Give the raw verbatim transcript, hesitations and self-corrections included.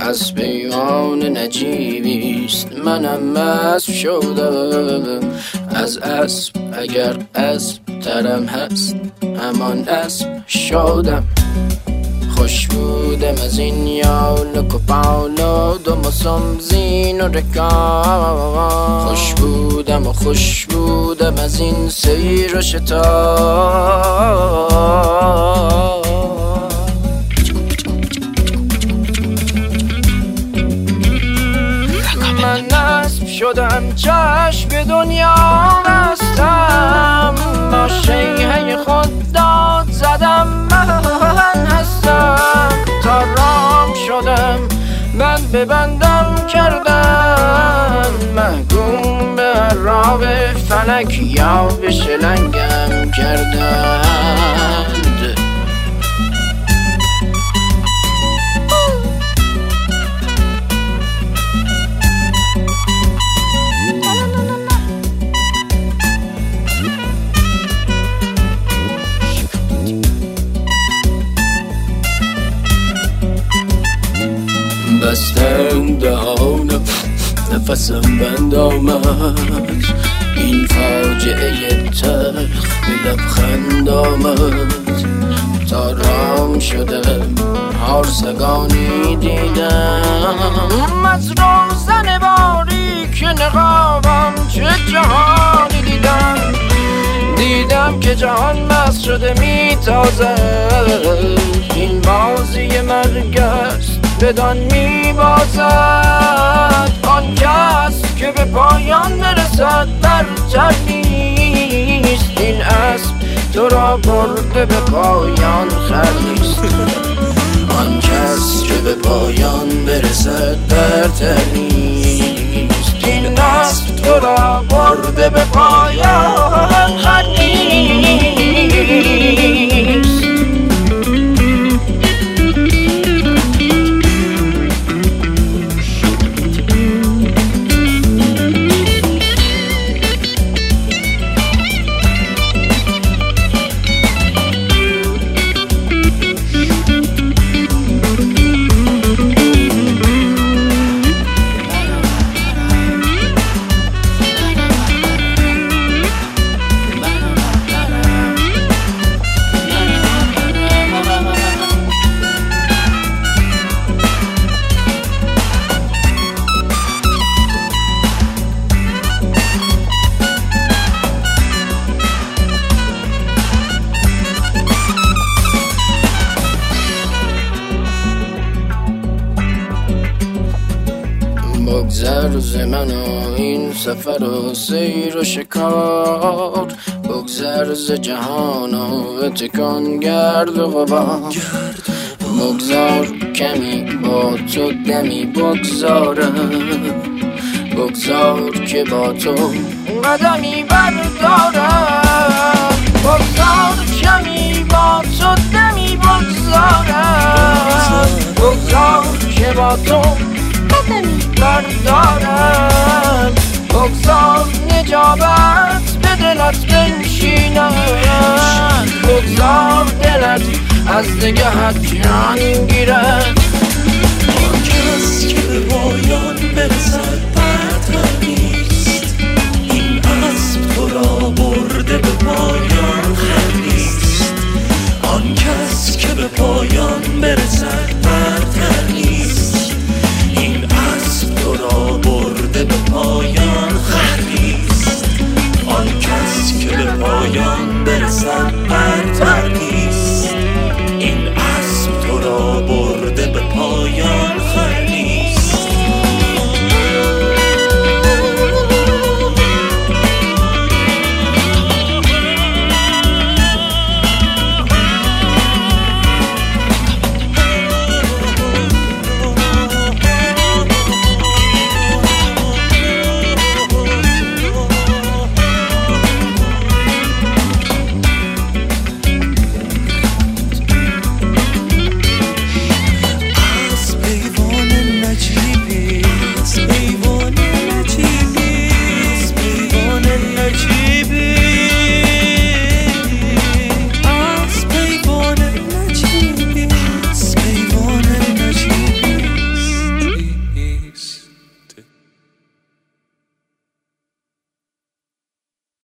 از پیمان نجیبیست منم اسب شدم. از اسب اگر اسب ترم هست همان اسب شدم. خوش بودم از این یالک و پالاد و مسمزین و رکاب. خوش بودم و خوش بودم از این سیر و شتاب. من اسب شدم چشم دنیا بستم، با شیهه خود داد زدم من هستم. تا رام شدم من ببندم کردن، محکوم به عراب فلک یا به شلنگم کردند. بستم دهانم نفسم بند آمد، این فاجعه تلخ به لبخند آمد. تا رام شدم هارسگانی دیدم، از روزن باریک نقابم چه جهانی دیدم. دیدم که جهان مست شده میتازد، این بازی مرگ است بدان میبازد. آن کس که به پایان برسد برتر نیست، این اسب تو را برده به پایان خر نیست. آن کس که به پایان برسد برتر نیست، این اسب تو را برده به پایان خر نیست. بگذر ز من و این سفر و سیر و شکار، بگذر ز جهان و تکان گرد و غبار. بگذار کمی با تو دمی بگذارم، بگذار که با تو قدمی بردارم. بگذار کمی با تو دمی بگذارم، بگذار که با تو بردارم. بگذار نجابت به دلت بنشینم، بگذار دلت از نگهت جان گیرد. آن کس که به پایان برسد